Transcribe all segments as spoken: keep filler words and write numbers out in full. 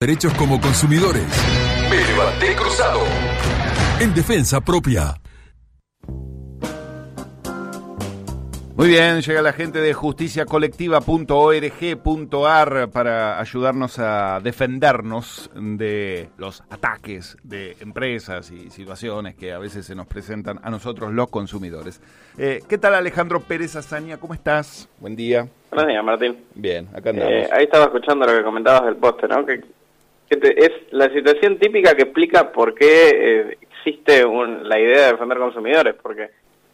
Derechos como consumidores. Me levanté cruzado. En defensa propia. Muy bien, llega la gente de justicia colectiva punto org punto ar para ayudarnos a defendernos de los ataques de empresas y situaciones que a veces se nos presentan a nosotros los consumidores. Eh, ¿Qué tal, Alejandro Pérez Azaña? ¿Cómo estás? Buen día. Buenos días, Martín. Bien, acá andamos. Eh, ahí estaba escuchando lo que comentabas del poste, ¿no? Que, que te, es la situación típica que explica por qué eh, existe un, la idea de defender consumidores, porque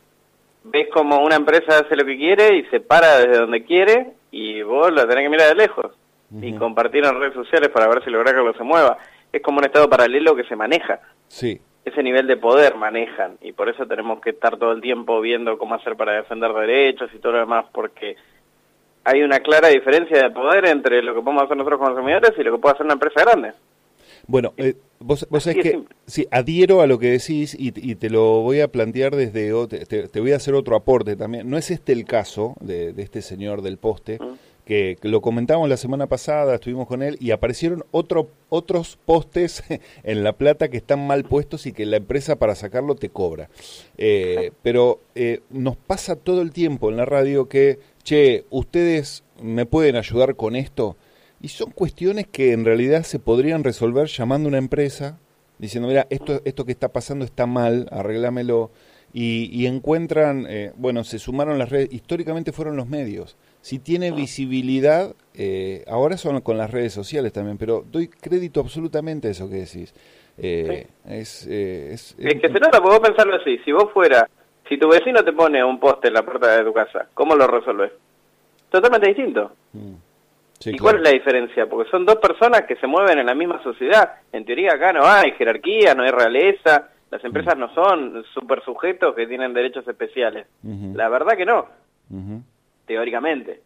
ves como una empresa hace lo que quiere y se para desde donde quiere y vos la tenés que mirar de lejos uh-huh. y compartir en redes sociales para ver si lográs que algo se mueva. Es como un estado paralelo que se maneja. Sí. Ese nivel de poder manejan y por eso tenemos que estar todo el tiempo viendo cómo hacer para defender derechos y todo lo demás, porque hay una clara diferencia de poder entre lo que podemos hacer nosotros consumidores y lo que puede hacer una empresa grande. Bueno, eh, vos, vos sabés que sí, adhiero a lo que decís y, y te lo voy a plantear desde, te, te voy a hacer otro aporte también. No es este el caso de, de este señor del poste, ¿Mm? que, que lo comentamos la semana pasada, estuvimos con él y aparecieron otro, otros postes en La Plata que están mal puestos y que la empresa para sacarlo te cobra. Eh, pero eh, nos pasa todo el tiempo en la radio que, che, ustedes me pueden ayudar con esto. Y son cuestiones que en realidad se podrían resolver llamando a una empresa, diciendo, mira, esto esto que está pasando está mal, arréglamelo, y, y encuentran, eh, bueno, se sumaron las redes, históricamente fueron los medios. Si tiene visibilidad, eh, ahora son con las redes sociales también, pero doy crédito absolutamente a eso que decís. Eh, sí. es, eh, es, es, es que se nota, podés pensarlo así, si vos fuera, si tu vecino te pone un poste en la puerta de tu casa, ¿cómo lo resolvés? Totalmente distinto. Mm. Sí, ¿Y claro. cuál es la diferencia? Porque son dos personas que se mueven en la misma sociedad. En teoría acá no hay jerarquía, no hay realeza, las empresas uh-huh. no son super sujetos que tienen derechos especiales. Uh-huh. La verdad que no, uh-huh. teóricamente.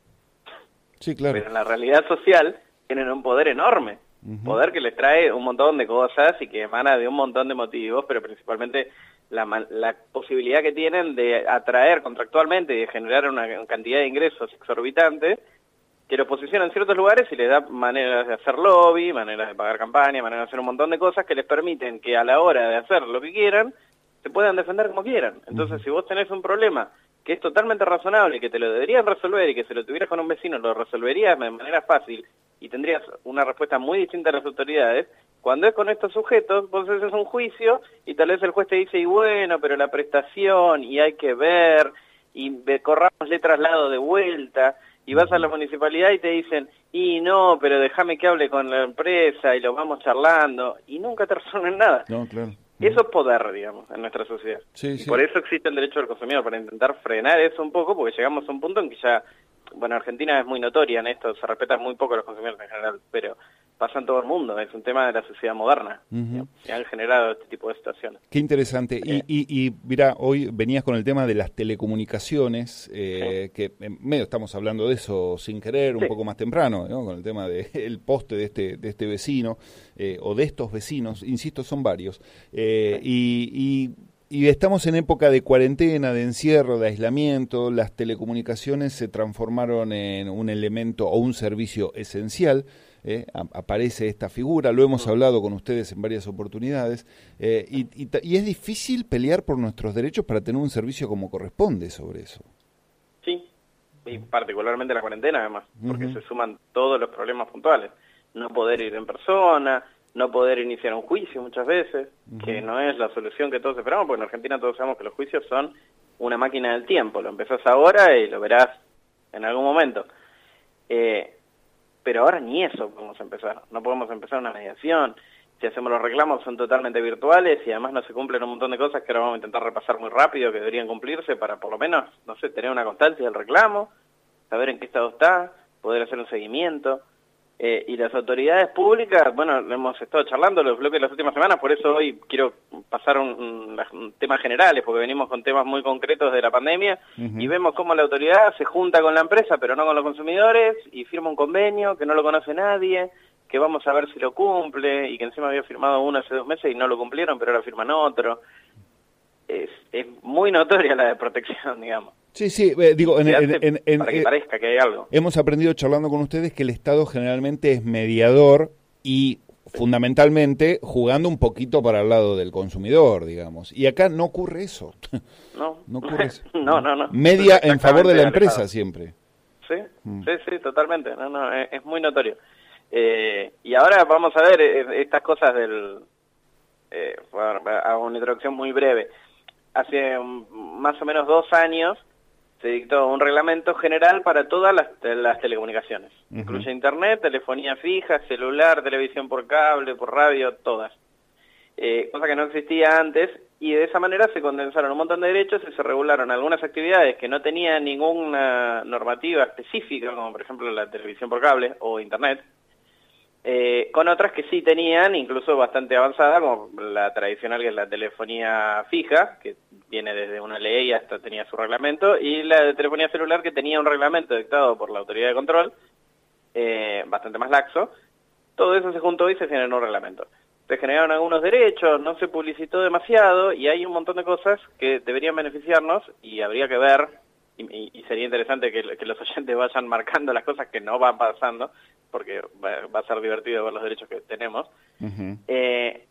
Sí, claro. Pero en la realidad social tienen un poder enorme, uh-huh. poder que les trae un montón de cosas y que emana de un montón de motivos, pero principalmente la, la posibilidad que tienen de atraer contractualmente y de generar una cantidad de ingresos exorbitantes que los posicionan en ciertos lugares y les da maneras de hacer lobby, maneras de pagar campaña, maneras de hacer un montón de cosas que les permiten que a la hora de hacer lo que quieran, se puedan defender como quieran. Entonces, uh-huh. si vos tenés un problema que es totalmente razonable y que te lo deberían resolver y que si lo tuvieras con un vecino lo resolverías de manera fácil y tendrías una respuesta muy distinta a las autoridades, cuando es con estos sujetos, vos haces un juicio y tal vez el juez te dice, y bueno, pero la prestación, y hay que ver, y corramos letras lado de vuelta, y vas a la municipalidad y te dicen, y no, pero déjame que hable con la empresa y lo vamos charlando, y nunca te resuelven nada. No, claro. Eso es poder, digamos, en nuestra sociedad. Sí, sí. Y por eso existe el derecho del consumidor, para intentar frenar eso un poco, porque llegamos a un punto en que ya, bueno, Argentina es muy notoria en esto, se respetan muy poco a los consumidores en general, pero pasa en todo el mundo, es un tema de la sociedad moderna, uh-huh. que han generado este tipo de situaciones. Qué interesante. Eh. Y, y, y mira, hoy venías con el tema de las telecomunicaciones, eh, sí. que en medio estamos hablando de eso sin querer, un sí. poco más temprano, ¿no? Con el tema del poste de este, de este vecino, eh, o de estos vecinos, insisto, son varios. Eh, sí. y, y Y estamos en época de cuarentena, de encierro, de aislamiento. Las telecomunicaciones se transformaron en un elemento o un servicio esencial. Eh, aparece esta figura, lo hemos hablado con ustedes en varias oportunidades, eh, y, y, y es difícil pelear por nuestros derechos para tener un servicio como corresponde sobre eso. Sí, y particularmente la cuarentena además, porque uh-huh. se suman todos los problemas puntuales. No poder ir en persona, no poder iniciar un juicio muchas veces, uh-huh. que no es la solución que todos esperamos, porque en Argentina todos sabemos que los juicios son una máquina del tiempo, lo empezás ahora y lo verás en algún momento. Eh, pero ahora ni eso podemos empezar, no podemos empezar una mediación, si hacemos los reclamos son totalmente virtuales y además no se cumplen un montón de cosas que ahora vamos a intentar repasar muy rápido que deberían cumplirse para por lo menos, no sé, tener una constancia del reclamo, saber en qué estado está, poder hacer un seguimiento. Eh, y las autoridades públicas, bueno, hemos estado charlando los bloques de las últimas semanas, por eso hoy quiero pasar un, un, un temas generales, porque venimos con temas muy concretos de la pandemia, uh-huh. y vemos cómo la autoridad se junta con la empresa, pero no con los consumidores, y firma un convenio que no lo conoce nadie, que vamos a ver si lo cumple, y que encima había firmado uno hace dos meses y no lo cumplieron, pero ahora firman otro. Es, es muy notoria la desprotección, digamos. Sí, sí, eh, digo, en, en, en, en, para que parezca que hay algo. Hemos aprendido charlando con ustedes que el Estado generalmente es mediador y fundamentalmente jugando un poquito para el lado del consumidor, digamos. Y acá no ocurre eso. No, no ocurre eso. no, no, no. Media en favor de la empresa siempre. Sí, mm. sí, sí, totalmente. No, no, es, es muy notorio. Eh, y ahora vamos a ver eh, estas cosas del... Eh, bueno, hago una introducción muy breve. Hace um, más o menos dos años se dictó un reglamento general para todas las, las telecomunicaciones. Uh-huh. Incluye internet, telefonía fija, celular, televisión por cable, por radio, todas. Eh, cosa que no existía antes, y de esa manera se condensaron un montón de derechos y se regularon algunas actividades que no tenían ninguna normativa específica, como por ejemplo la televisión por cable o internet, eh, con otras que sí tenían, incluso bastante avanzada, como la tradicional, que es la telefonía fija, que viene desde una ley hasta tenía su reglamento, y la de telefonía celular, que tenía un reglamento dictado por la autoridad de control, eh, bastante más laxo. Todo eso se juntó y se generó un reglamento. Se generaron algunos derechos, no se publicitó demasiado, y hay un montón de cosas que deberían beneficiarnos, y habría que ver, y, y sería interesante que, que los oyentes vayan marcando las cosas que no van pasando, porque va, va a ser divertido ver los derechos que tenemos. Uh-huh. eh,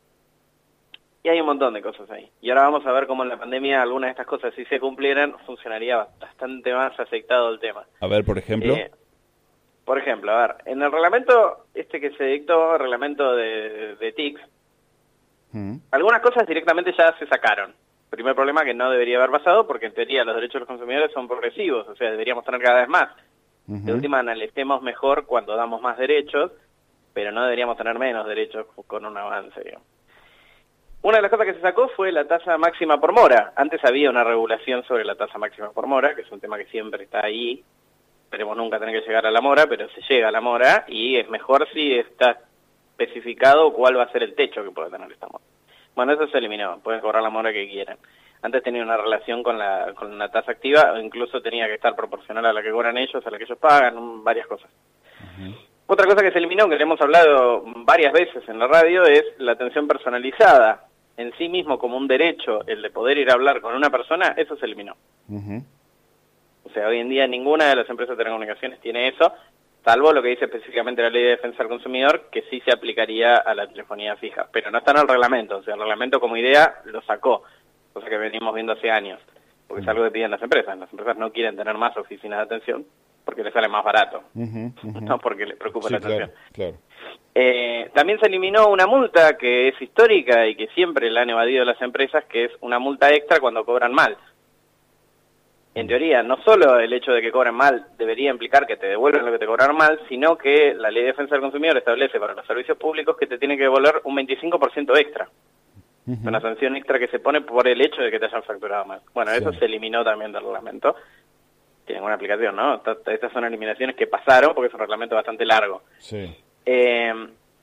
y hay un montón de cosas ahí. Y ahora vamos a ver cómo en la pandemia algunas de estas cosas, si se cumplieran, funcionaría bastante más aceptado el tema. A ver, por ejemplo... Eh, Por ejemplo, a ver, en el reglamento este que se dictó, el reglamento de, de T I C S, mm. algunas cosas directamente ya se sacaron. Primer problema que no debería haber pasado, porque en teoría los derechos de los consumidores son progresivos, o sea, deberíamos tener cada vez más. Uh-huh. De última, analicemos mejor cuando damos más derechos, pero no deberíamos tener menos derechos con un avance, digamos. Una de las cosas que se sacó fue la tasa máxima por mora. Antes había una regulación sobre la tasa máxima por mora, que es un tema que siempre está ahí. Esperemos nunca tener que llegar a la mora, pero se llega a la mora, y es mejor si está especificado cuál va a ser el techo que puede tener esta mora. Bueno, eso se eliminó, pueden cobrar la mora que quieran. Antes tenía una relación con la con la tasa activa, o incluso tenía que estar proporcional a la que cobran ellos, a la que ellos pagan, varias cosas. Uh-huh. Otra cosa que se eliminó, que le hemos hablado varias veces en la radio, es la atención personalizada. En sí mismo, como un derecho, el de poder ir a hablar con una persona, eso se eliminó. Uh-huh. O sea, hoy en día ninguna de las empresas de telecomunicaciones tiene eso, salvo lo que dice específicamente la Ley de Defensa del Consumidor, que sí se aplicaría a la telefonía fija. Pero no está en el reglamento, o sea, el reglamento como idea lo sacó, cosa que venimos viendo hace años, porque es algo que piden las empresas. Las empresas no quieren tener más oficinas de atención porque les sale más barato, uh-huh, uh-huh. no porque les preocupa sí, la atención. Claro, claro. Eh, también se eliminó una multa que es histórica y que siempre la han evadido las empresas, que es una multa extra cuando cobran mal. En teoría, no solo el hecho de que cobren mal debería implicar que te devuelven lo que te cobraron mal, sino que la Ley de Defensa del Consumidor establece para los servicios públicos que te tienen que devolver un veinticinco por ciento extra. Uh-huh. Una sanción extra que se pone por el hecho de que te hayan facturado mal. Bueno, sí. Eso se eliminó también del reglamento. Tiene una aplicación, ¿no? Estas son eliminaciones que pasaron porque es un reglamento bastante largo. Sí. Eh,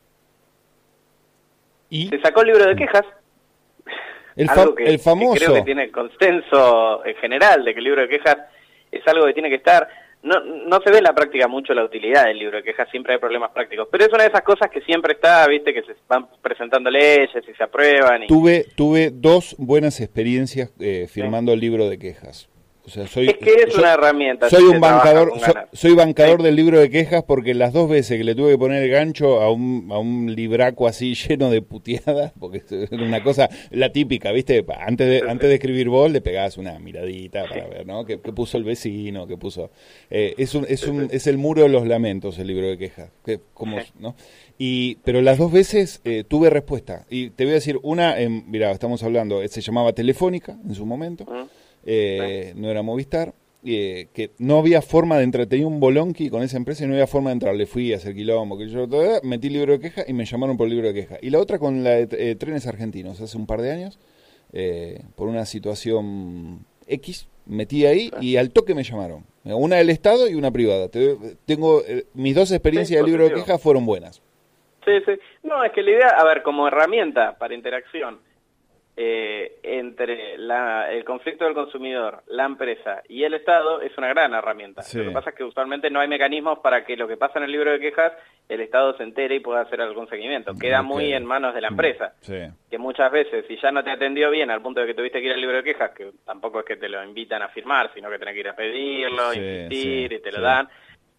¿Y? Se sacó el libro de quejas. El, fa algo que, el famoso. que creo que tiene consenso en general de que el libro de quejas es algo que tiene que estar. No, no se ve en la práctica mucho la utilidad del libro de quejas, siempre hay problemas prácticos. Pero es una de esas cosas que siempre está, viste, que se van presentando leyes y se aprueban. Y... Tuve, tuve dos buenas experiencias eh, firmando sí. el libro de quejas. O sea, soy, es que es soy, una herramienta. Soy un bancador, so, soy bancador sí. del libro de quejas porque las dos veces que le tuve que poner el gancho a un, a un libraco así lleno de puteadas, porque es una cosa, la típica, ¿viste? Antes de, sí, antes de escribir vos le pegabas una miradita para sí. ver, ¿no? ¿Qué, qué puso el vecino? ¿Qué puso? Eh, es un, es sí, un, sí. es el muro de los lamentos el libro de quejas, que, como, sí. ¿no? Y, pero las dos veces eh, tuve respuesta. Y te voy a decir, una, eh, mira, estamos hablando, se llamaba Telefónica en su momento. Uh-huh. Eh, no era Movistar, eh, que no había forma de entrar, tenía un bolonqui con esa empresa y no había forma de entrar, le fui a hacer quilombo, que yo todavía metí libro de queja y me llamaron por el libro de queja. Y la otra con la de eh, Trenes Argentinos, hace un par de años, eh, por una situación X, metí ahí y al toque me llamaron, una del Estado y una privada. Te, tengo eh, mis dos experiencias sí, de libro de queja fueron buenas. Sí, sí, no, es que la idea, a ver, como herramienta para interacción, Eh, entre la, el conflicto del consumidor, la empresa y el Estado es una gran herramienta. Sí. Lo que pasa es que usualmente no hay mecanismos para que lo que pasa en el libro de quejas el Estado se entere y pueda hacer algún seguimiento. Queda okay. muy en manos de la empresa, sí. que muchas veces, si ya no te atendió bien al punto de que tuviste que ir al libro de quejas, que tampoco es que te lo invitan a firmar, sino que tenés que ir a pedirlo, sí, insistir sí, y te sí. lo dan,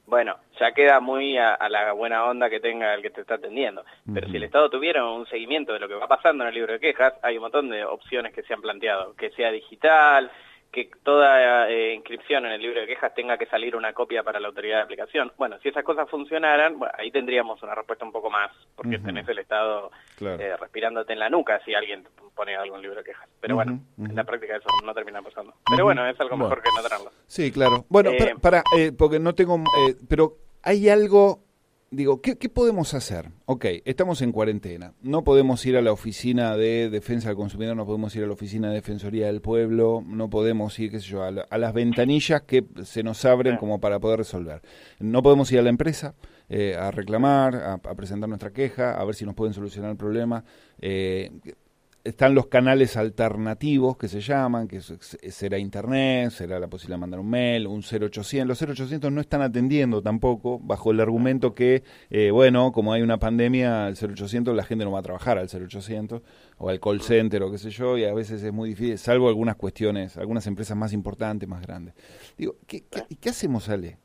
bueno, ya queda muy a, a la buena onda que tenga el que te está atendiendo. Pero uh-huh. si el Estado tuviera un seguimiento de lo que va pasando en el libro de quejas, hay un montón de opciones que se han planteado, que sea digital, que toda eh, inscripción en el libro de quejas tenga que salir una copia para la autoridad de aplicación. Bueno, si esas cosas funcionaran, bueno, ahí tendríamos una respuesta un poco más, porque uh-huh. tenés el Estado claro. eh, respirándote en la nuca si alguien pone algo en el libro de quejas. Pero uh-huh. bueno, uh-huh. en la práctica eso no termina pasando. Pero uh-huh. bueno, es algo bueno. mejor que no tenerlo. Sí, claro. Bueno, eh, para, para eh, porque no tengo... Eh, pero hay algo... Digo, ¿qué, ¿qué podemos hacer? Ok, estamos en cuarentena, no podemos ir a la oficina de defensa del consumidor, no podemos ir a la oficina de defensoría del pueblo, no podemos ir, qué sé yo, a, la, a las ventanillas que se nos abren sí. como para poder resolver. No podemos ir a la empresa eh, a reclamar, a, a presentar nuestra queja, a ver si nos pueden solucionar el problema. Eh, Están los canales alternativos que se llaman, que será internet, será la posibilidad de mandar un mail, un cero ochocientos. Los cero ochocientos no están atendiendo tampoco, bajo el argumento que, eh, bueno, como hay una pandemia, el cero ochocientos la gente no va a trabajar al cero ochocientos o al call center o qué sé yo, y a veces es muy difícil, salvo algunas cuestiones, algunas empresas más importantes, más grandes. Digo, ¿qué, qué, qué hacemos, Ale?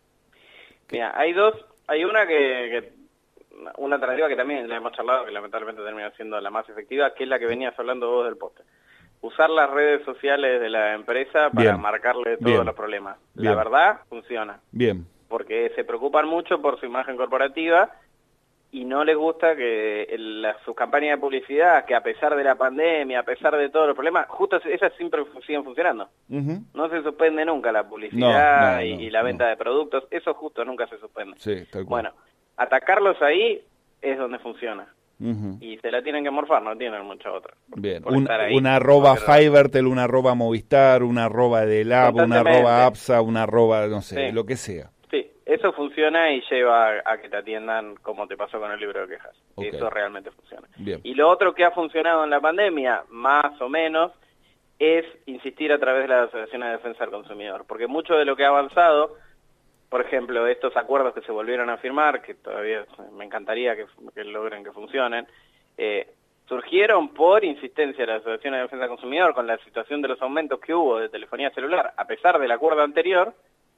Mira, hay dos, hay una que... que... una alternativa que también la hemos charlado, que lamentablemente termina siendo la más efectiva, que es la que venías hablando vos del poste. Usar las redes sociales de la empresa para Bien. marcarle todos Bien. los problemas. Bien. La verdad, funciona. Bien. Porque se preocupan mucho por su imagen corporativa y no les gusta que el, la, sus campañas de publicidad, que a pesar de la pandemia, a pesar de todos los problemas, justo esas siempre siguen funcionando. Uh-huh. No se suspende nunca la publicidad no, no, y, no, y la venta no. de productos, eso justo nunca se suspende. Sí, tal cual. Bueno, atacarlos ahí es donde funciona. Uh-huh. Y se la tienen que morfar, no tienen mucha otra. Bien, un, una arroba Fivertel, una arroba Movistar, una arroba Delab, una arroba APSA, una arroba, no sé, sí. lo que sea. Sí, eso funciona y lleva a, a que te atiendan como te pasó con el libro de quejas. Okay. Eso realmente funciona. Bien. Y lo otro que ha funcionado en la pandemia, más o menos, es insistir a través de las asociaciones de defensa del consumidor. Porque mucho de lo que ha avanzado... Por ejemplo, estos acuerdos que se volvieron a firmar, que todavía me encantaría que, que logren que funcionen, eh, surgieron por insistencia de la Asociación de Defensa del Consumidor con la situación de los aumentos que hubo de telefonía celular, a pesar del acuerdo anterior,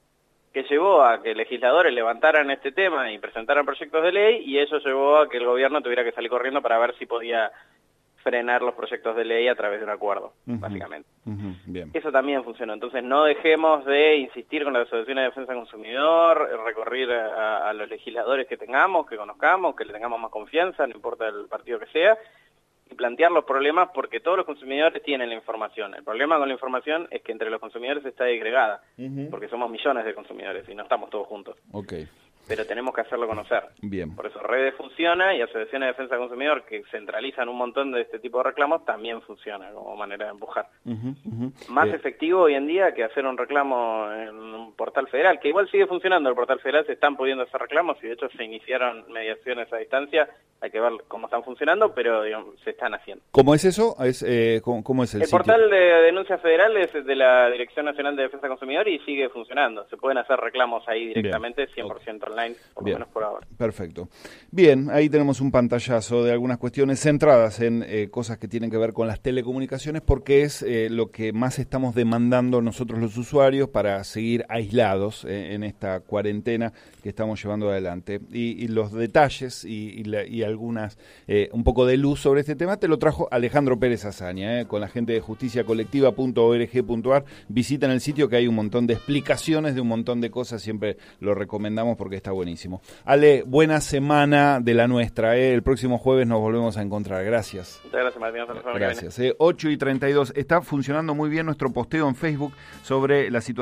que llevó a que legisladores levantaran este tema y presentaran proyectos de ley, y eso llevó a que el gobierno tuviera que salir corriendo para ver si podía frenar los proyectos de ley a través de un acuerdo, uh-huh. básicamente. Uh-huh. Bien. Eso también funcionó. Entonces no dejemos de insistir con las asociaciones de defensa del consumidor, recurrir a, a los legisladores que tengamos, que conozcamos, que le tengamos más confianza, no importa el partido que sea, y plantear los problemas porque todos los consumidores tienen la información. El problema con la información es que entre los consumidores está disgregada, uh-huh. porque somos millones de consumidores y no estamos todos juntos. Okay. Pero tenemos que hacerlo conocer. Bien. Por eso Redes funciona y asociaciones de defensa del consumidor que centralizan un montón de este tipo de reclamos también funciona como manera de empujar. Uh-huh, uh-huh. Más Bien. efectivo hoy en día que hacer un reclamo en un portal federal, que igual sigue funcionando el portal federal, se están pudiendo hacer reclamos y de hecho se iniciaron mediaciones a distancia, hay que ver cómo están funcionando, pero digamos, se están haciendo. ¿Cómo es eso? Es, eh, ¿cómo, ¿Cómo es el, el sitio? portal de denuncias federales es de la Dirección Nacional de Defensa del Consumidor y sigue funcionando. Se pueden hacer reclamos ahí directamente, Bien. cien por ciento okay. online, por Bien. lo menos por ahora. Perfecto. Bien, ahí tenemos un pantallazo de algunas cuestiones centradas en eh, cosas que tienen que ver con las telecomunicaciones, porque es eh, lo que más estamos demandando nosotros los usuarios para seguir aislados eh, en esta cuarentena que estamos llevando adelante. Y, y los detalles y, y, la, y algunas, eh, un poco de luz sobre este tema, te lo trajo Alejandro Pérez Azaña, eh, con la gente de justicia colectiva punto org punto ar. Visitan el sitio que hay un montón de explicaciones de un montón de cosas, siempre lo recomendamos porque está buenísimo. Ale, buena semana de la nuestra, ¿eh? El próximo jueves nos volvemos a encontrar. Gracias. Muchas gracias, Martín. Hasta la semana Gracias. Eh, ocho y treinta y dos. Está funcionando muy bien nuestro posteo en Facebook sobre la situación.